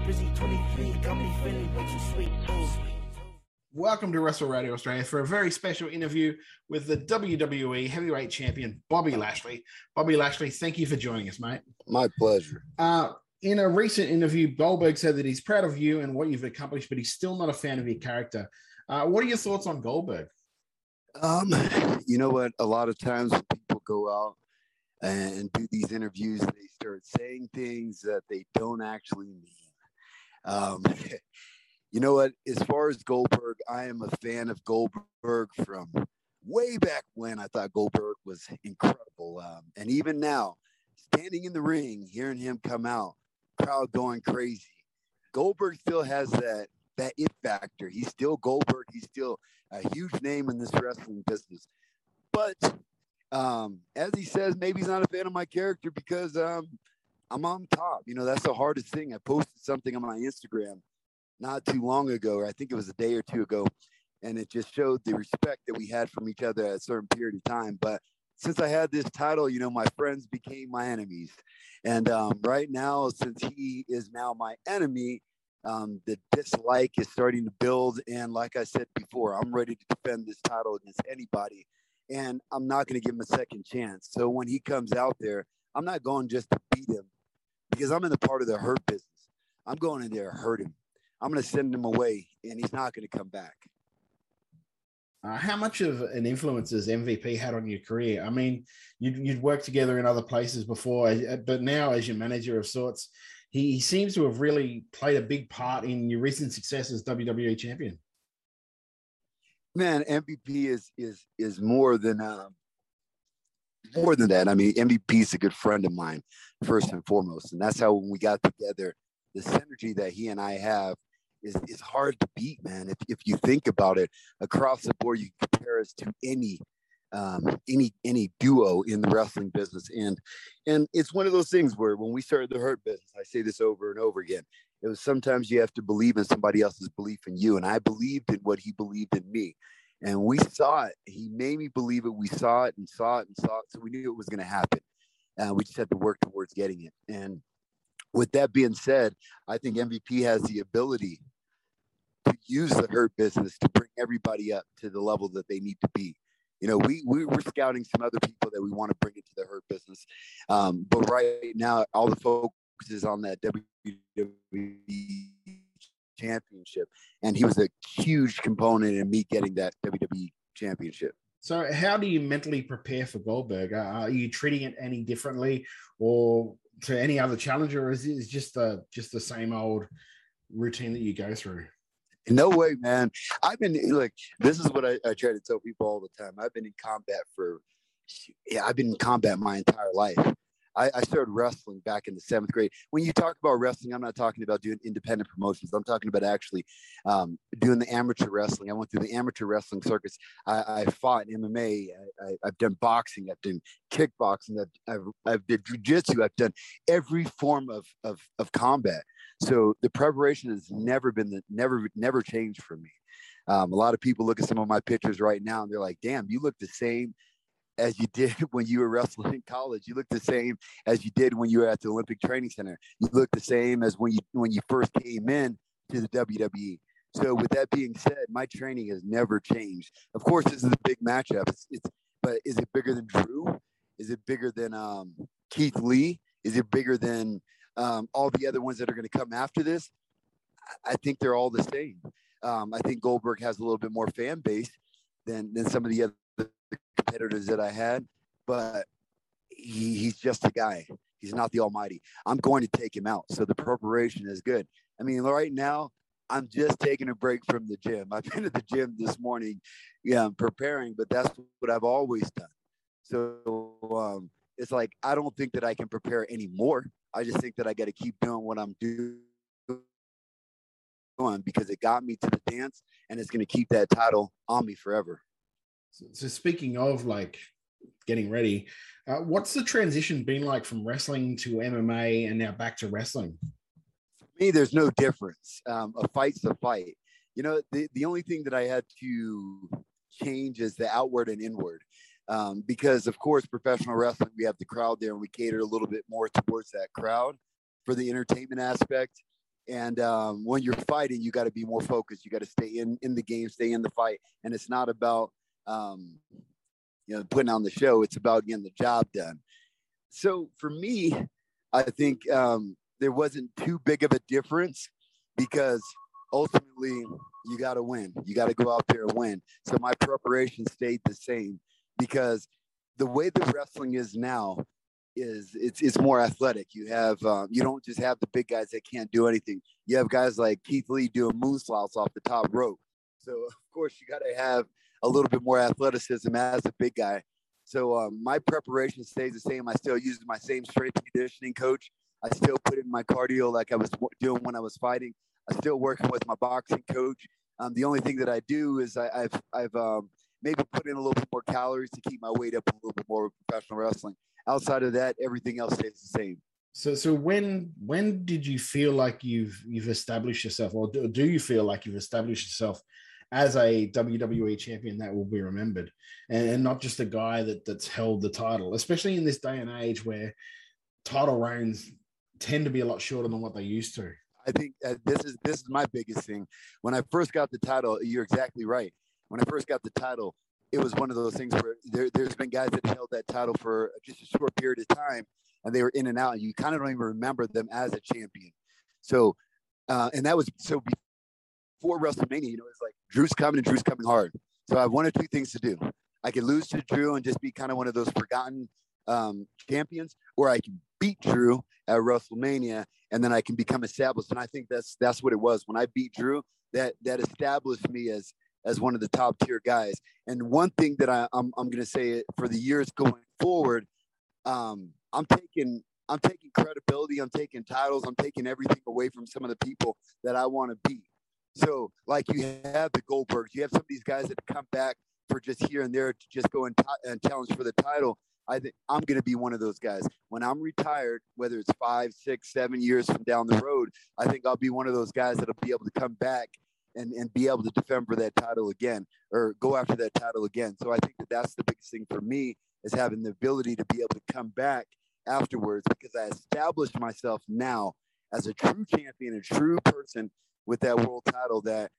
busy 23, got me feeling way too sweet. Welcome to Wrestle Radio Australia for a very special interview with the WWE Heavyweight Champion, Bobby Lashley. Bobby Lashley, thank you for joining us, mate. My pleasure. In a recent interview, Goldberg said that he's proud of you and what you've accomplished, but he's still not a fan of your character. What are your thoughts on Goldberg? You know what? A lot of times when people go out and do these interviews, they start saying things that they don't actually mean. You know what? As far as Goldberg, I am a fan of Goldberg from way back when. I thought Goldberg was incredible. And even now, standing in the ring, hearing him come out, crowd going crazy. Goldberg still has that it factor. He's still Goldberg. He's still a huge name in this wrestling business. But as he says, maybe he's not a fan of my character because I'm on top. You know, that's the hardest thing. I posted something on my Instagram not too long ago, or I think it was a day or two ago, and it just showed the respect that we had from each other at a certain period of time. But since I had this title, you know, my friends became my enemies. And right now, since he is now my enemy, the dislike is starting to build. And like I said before, I'm ready to defend this title against anybody. And I'm not going to give him a second chance. So when he comes out there, I'm not going just to beat him because I'm in the part of the hurt business. I'm going in there to hurt him. I'm going to send him away, and he's not going to come back. How much of an influence has MVP had on your career? I mean, you'd worked together in other places before, but now as your manager of sorts, he seems to have really played a big part in your recent success as WWE champion. Man, MVP is more than that. I mean, MVP is a good friend of mine, first and foremost, and that's how when we got together, the synergy that he and I have is hard to beat, man. If you think about it, across the board, you compare us to any duo in the wrestling business, and it's one of those things where when we started the Hurt Business, I say this over and over again. It was sometimes you have to believe in somebody else's belief in you, and I believed in what he believed in me, and we saw it. He made me believe it. We saw it and saw it and saw it, so we knew it was going to happen. We just had to work towards getting it. And with that being said, I think MVP has the ability to use the Hurt Business to bring everybody up to the level that they need to be. You know, we're scouting some other people that we want to bring into the Hurt Business. But right now, all the focus is on that WWE Championship. And he was a huge component in me getting that WWE Championship. So how do you mentally prepare for Goldberg? Are you treating it any differently or to any other challenger, or is it just the same old routine that you go through? No way, man. I've been like, this is what I try to tell people all the time. I've been in combat my entire life. I started wrestling back in the 7th grade. When you talk about wrestling, I'm not talking about doing independent promotions. I'm talking about actually doing the amateur wrestling. I went through the amateur wrestling circus. I fought in MMA. I've done boxing. I've done kickboxing. I've did jiu-jitsu. I've done every form of combat. So the preparation has never changed for me. A lot of people look at some of my pictures right now and they're like, damn, you look the same as you did when you were wrestling in college. You look the same as you did when you were at the Olympic Training Center. You look the same as when you first came in to the WWE. So with that being said, my training has never changed. Of course, this is a big matchup. But is it bigger than Drew? Is it bigger than Keith Lee? Is it bigger than all the other ones that are going to come after this? I think they're all the same. I think Goldberg has a little bit more fan base than some of the other competitors that I had, but he's just a guy. He's not the almighty. I'm going to take him out. So the preparation is good. I mean, right now, I'm just taking a break from the gym. I've been at the gym this morning, I'm preparing, but that's what I've always done. So it's like, I don't think that I can prepare anymore. I just think that I got to keep doing what I'm doing because it got me to the dance and it's going to keep that title on me forever. So speaking of like getting ready, what's the transition been like from wrestling to MMA and now back to wrestling? For me, there's no difference. A fight's a fight. You know, the only thing that I had to change is the outward and inward. Because of course, professional wrestling, we have the crowd there and we cater a little bit more towards that crowd for the entertainment aspect. And when you're fighting, you got to be more focused. You got to stay in the game, stay in the fight. And it's not about, putting on the show. It's about getting the job done. So for me, I think there wasn't too big of a difference because ultimately you got to win. You got to go out there and win. So my preparation stayed the same because the way the wrestling is now is it's more athletic. You have you don't just have the big guys that can't do anything. You have guys like Keith Lee doing moonsaults off the top rope. So of course you got to have a little bit more athleticism as a big guy. So my preparation stays the same. I still use my same strength conditioning coach. I still put in my cardio like I was doing when I was fighting. I'm still working with my boxing coach. The only thing that I do is I've maybe put in a little bit more calories to keep my weight up a little bit more with professional wrestling. Outside of that, everything else stays the same. So when did you feel like you've established yourself, or do you feel like you've established yourself as a WWE champion that will be remembered, and not just a guy that's held the title, especially in this day and age where title reigns tend to be a lot shorter than what they used to? I think this is my biggest thing. When I first got the title, you're exactly right. When I first got the title, it was one of those things where there's been guys that held that title for just a short period of time, and they were in and out, and you kind of don't even remember them as a champion. So, and that was so before WrestleMania. It's like Drew's coming hard. So I have one or two things to do. I could lose to Drew and just be kind of one of those forgotten champions, or I can beat Drew at WrestleMania and then I can become established. And I think that's what it was. When I beat Drew, that established me as one of the top tier guys. And one thing that I'm going to say for the years going forward, I'm taking credibility, I'm taking titles, I'm taking everything away from some of the people that I want to beat. So like you have the Goldbergs, you have some of these guys that come back for just here and there to just go and challenge for the title. I think I'm going to be one of those guys. When I'm retired, whether it's 5, 6, 7 years from down the road, I think I'll be one of those guys that'll be able to come back and be able to defend for that title again, or go after that title again. So I think that's the biggest thing for me, is having the ability to be able to come back afterwards, because I established myself now as a true champion, a true person with that world title that,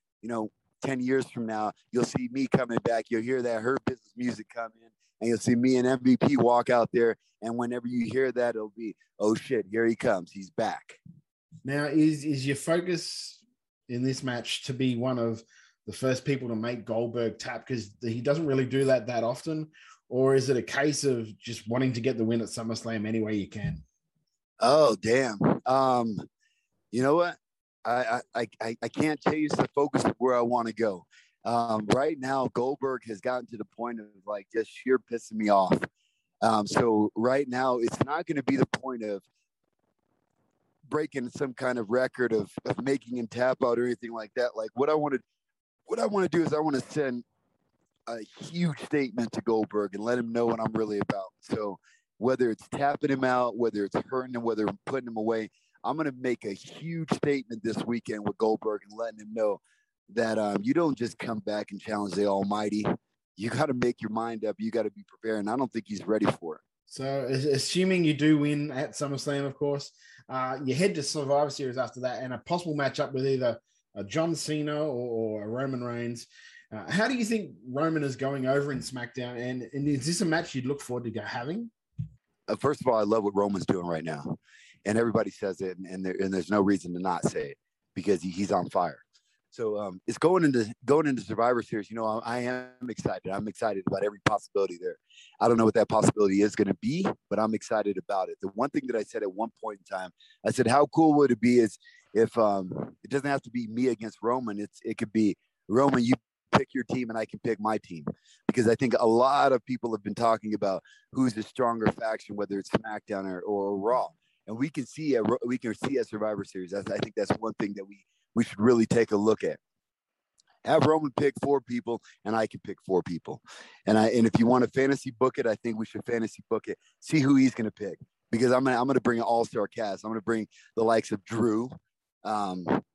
10 years from now, you'll see me coming back. You'll hear that Hurt Business music come in, and you'll see me and MVP walk out there. And whenever you hear that, it'll be, oh shit, here he comes. He's back. Now, is your focus in this match to be one of the first people to make Goldberg tap, because he doesn't really do that often? Or is it a case of just wanting to get the win at SummerSlam any way you can? Oh, damn. You know what? I can't change the focus of where I want to go. Right now, Goldberg has gotten to the point of like just sheer pissing me off. So right now, it's not going to be the point of breaking some kind of record of making him tap out or anything like that. Like what I want to do is I want to send a huge statement to Goldberg and let him know what I'm really about. So whether it's tapping him out, whether it's hurting him, whether I'm putting him away, I'm going to make a huge statement this weekend with Goldberg and letting him know that you don't just come back and challenge the Almighty. You got to make your mind up. You got to be prepared. And I don't think he's ready for it. So assuming you do win at SummerSlam, of course, you head to Survivor Series after that, and a possible matchup with either John Cena or Roman Reigns. How do you think Roman is going over in SmackDown? And is this a match you'd look forward to having? First of all, I love what Roman's doing right now. And everybody says it, and there's no reason to not say it, because he's on fire. So it's going into Survivor Series. I am excited. I'm excited about every possibility there. I don't know what that possibility is going to be, but I'm excited about it. The one thing that I said at one point in time, I said, how cool would it be is if it doesn't have to be me against Roman. It could be Roman, you pick your team and I can pick my team, because I think a lot of people have been talking about who's the stronger faction, whether it's SmackDown or Raw. And we can see at Survivor Series. I think that's one thing that we should really take a look at. Have Roman pick 4 people, and I can pick 4 people. And if you want to fantasy book it, I think we should fantasy book it. See who he's going to pick, because I'm gonna bring an all-star cast. I'm gonna bring the likes of Drew,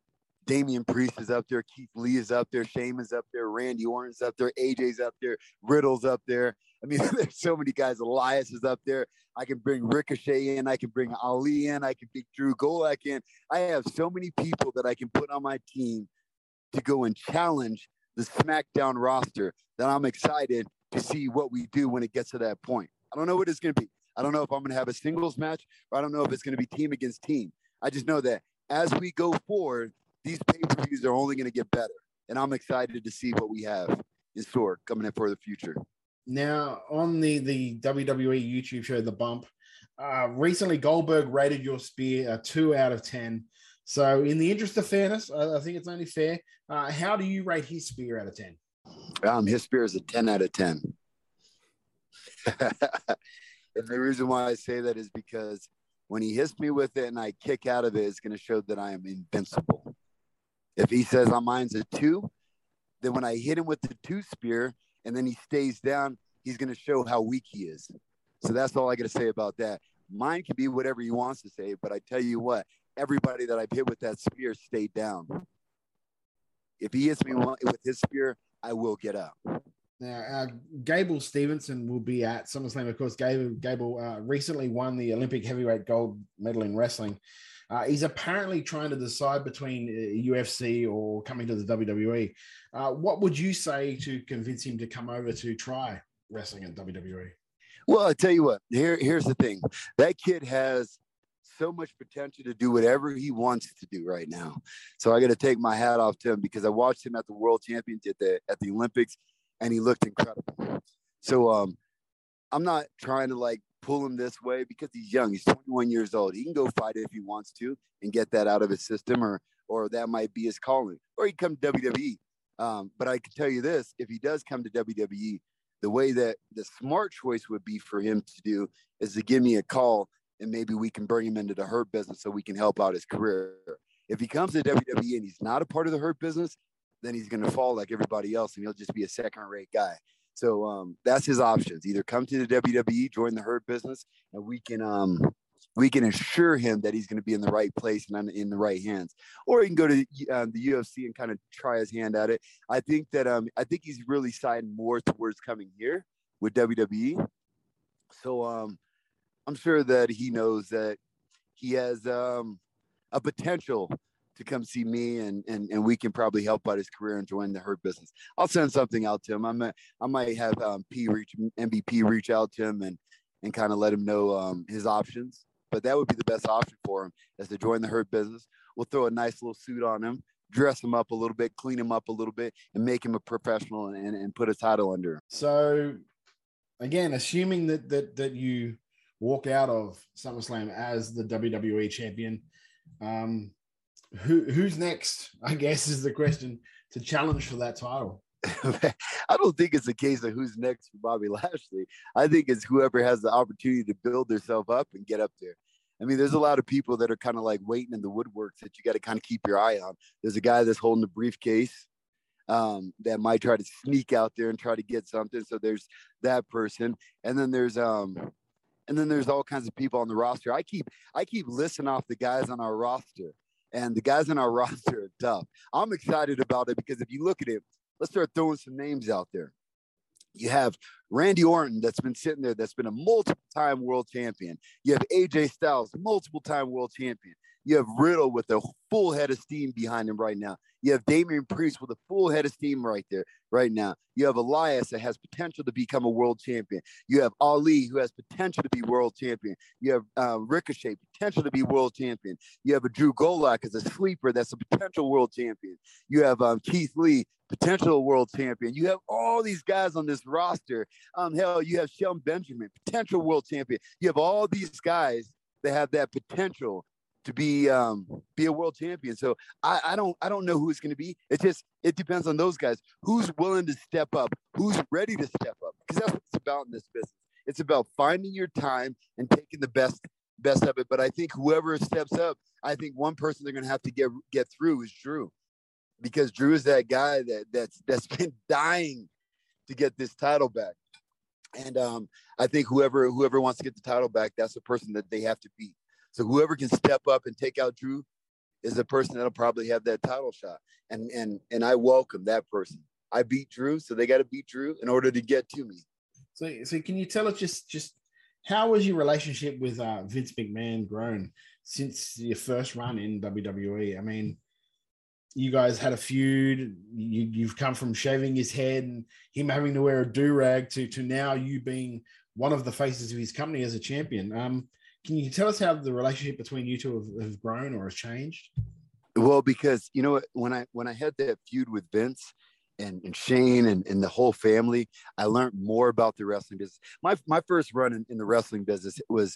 Damian Priest is up there. Keith Lee is up there. Shaman's up there. Randy Orton's up there. AJ's up there. Riddle's up there. I mean, there's so many guys. Elias is up there. I can bring Ricochet in. I can bring Ali in. I can bring Drew Gulak in. I have so many people that I can put on my team to go and challenge the SmackDown roster that I'm excited to see what we do when it gets to that point. I don't know what it's going to be. I don't know if I'm going to have a singles match, or I don't know if it's going to be team against team. I just know that as we go forward, these pay-per-views are only going to get better. And I'm excited to see what we have in store coming in for the future. Now, on the WWE YouTube show, The Bump, recently Goldberg rated your spear a 2 out of 10. So in the interest of fairness, I think it's only fair. How do you rate his spear out of 10? His spear is a 10 out of 10. And the reason why I say that is because when he hits me with it and I kick out of it, it's going to show that I am invincible. If he says mine's a 2, then when I hit him with the 2 spear and then he stays down, he's going to show how weak he is. So that's all I got to say about that. Mine can be whatever he wants to say, but I tell you what, everybody that I've hit with that spear stayed down. If he hits me with his spear, I will get up. Now, Gable Stevenson will be at SummerSlam. Of course, Gable recently won the Olympic heavyweight gold medal in wrestling. He's apparently trying to decide between UFC or coming to the WWE. What would you say to convince him to come over to try wrestling in WWE? Well, I tell you what, here's the thing. That kid has so much potential to do whatever he wants to do right now. So I got to take my hat off to him because I watched him at the World Championship at the Olympics, and he looked incredible. So I'm not trying to pull him this way because he's young. He's 21 years old. He can go fight it if he wants to and get that out of his system, or that might be his calling. Or he can come to WWE. But I can tell you this, if he does come to WWE, the way that the smart choice would be for him to do is to give me a call, and maybe we can bring him into the Hurt Business so we can help out his career. If he comes to WWE and he's not a part of the Hurt Business, then he's going to fall like everybody else, and he'll just be a second-rate guy. So that's his options. Either come to the WWE, join the Hurt Business, and we can assure him that he's going to be in the right place and in the right hands. Or he can go to the UFC and kind of try his hand at it. I think he's really siding more towards coming here with WWE. So I'm sure that he knows that he has a potential to come see me, and we can probably help out his career and join the Hurt Business. I'll send something out to him. I might have MVP reach out to him and kind of let him know his options. But that would be the best option for him, is to join the Hurt Business. We'll throw a nice little suit on him, dress him up a little bit, clean him up a little bit, and make him a professional and put a title under him. So, again, assuming that you walk out of SummerSlam as the WWE champion, who's next, I guess, is the question, to challenge for that title? I don't think it's a case of who's next for Bobby Lashley. I think it's whoever has the opportunity to build themselves up and get up there. I mean, there's a lot of people that are kind of waiting in the woodworks that you got to kind of keep your eye on. There's a guy that's holding the briefcase that might try to sneak out there and try to get something. So there's that person. And then there's all kinds of people on the roster. I keep listing off the guys on our roster, and the guys on our roster are tough. I'm excited about it because if you look at it, let's start throwing some names out there. You have Randy Orton, that's been sitting there, that's been a multiple-time world champion. You have AJ Styles, multiple-time world champion. You have Riddle with a full head of steam behind him right now. You have Damian Priest with a full head of steam right now. You have Elias that has potential to become a world champion. You have Ali, who has potential to be world champion. You have Ricochet, potential to be world champion. You have a Drew Gulak as a sleeper that's a potential world champion. You have Keith Lee, potential world champion. You have all these guys on this roster. Hell, you have Shelton Benjamin, potential world champion. You have all these guys that have that potential to be a world champion. So I don't know who it's going to be. It depends on those guys. Who's willing to step up? Who's ready to step up? Because that's what it's about in this business. It's about finding your time and taking the best of it. But I think whoever steps up, I think one person they're going to have to get through is Drew, because Drew is that guy that's been dying to get this title back. And I think whoever wants to get the title back, that's the person that they have to beat. So whoever can step up and take out Drew is the person that'll probably have that title shot. And I welcome that person. I beat Drew, so they got to beat Drew in order to get to me. So can you tell us just how was your relationship with Vince McMahon grown since your first run in WWE? I mean, you guys had a feud. You've come from shaving his head and him having to wear a do-rag to now you being one of the faces of his company as a champion. Can you tell us how the relationship between you two have grown or has changed? Well, because you know when I had that feud with Vince and Shane and the whole family, I learned more about the wrestling business. My first run in the wrestling business was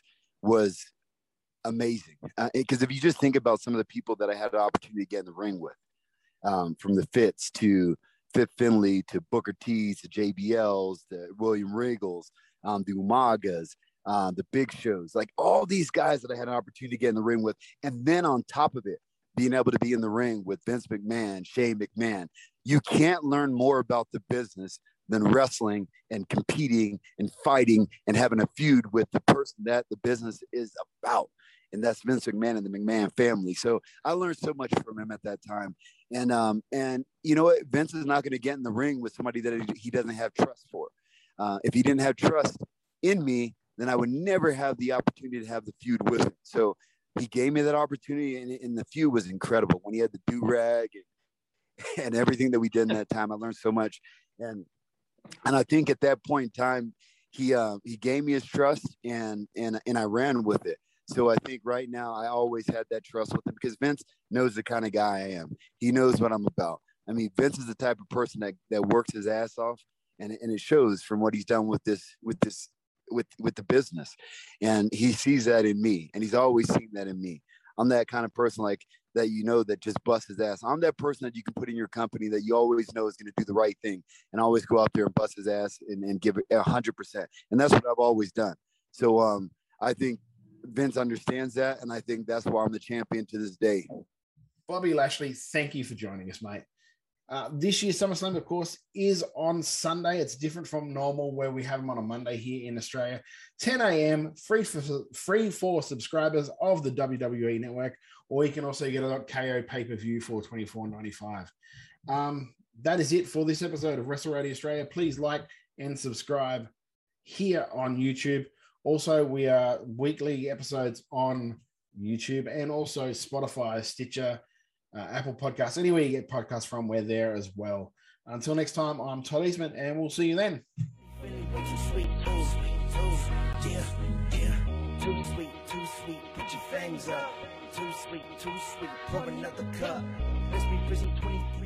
amazing. Because if you just think about some of the people that I had the opportunity to get in the ring with, from the Fitz to Fit Finley to Booker T's to JBLs to William Regals, the Umagas, the Big Shows, like all these guys that I had an opportunity to get in the ring with. And then on top of it, being able to be in the ring with Vince McMahon, Shane McMahon, you can't learn more about the business than wrestling and competing and fighting and having a feud with the person that the business is about. And that's Vince McMahon and the McMahon family. So I learned so much from him at that time. And you know what? Vince is not going to get in the ring with somebody that he doesn't have trust for. If he didn't have trust in me, then I would never have the opportunity to have the feud with him. So he gave me that opportunity, and the feud was incredible. When he had the do-rag and everything that we did in that time, I learned so much. And I think at that point in time, he gave me his trust, and I ran with it. So I think right now I always had that trust with him because Vince knows the kind of guy I am. He knows what I'm about. I mean, Vince is the type of person that works his ass off, and it shows from what he's done with the business. And he sees that in me, and he's always seen that in me. I'm that kind of person like that, that just busts his ass. I'm that person that you can put in your company that you always know is going to do the right thing and always go out there and bust his ass and give it 100%. And that's what I've always done. So I think Vince understands that, and I think that's why I'm the champion to this day. Bobby Lashley, thank you for joining us, mate. This year's SummerSlam, of course, is on Sunday. It's different from normal where we have them on a Monday here in Australia. 10 a.m., free for subscribers of the WWE Network, or you can also get it on KO pay-per-view for $24.95. That is it for this episode of Wrestle Radio Australia. Please like and subscribe here on YouTube. Also, we are weekly episodes on YouTube and also Spotify, Stitcher, Apple Podcasts. Anywhere you get podcasts from, we're there as well. Until next time, I'm Todd Eastman, and we'll see you then. Too sweet, put your fangs up. Too sweet, pour another cup. Let's be busy 24.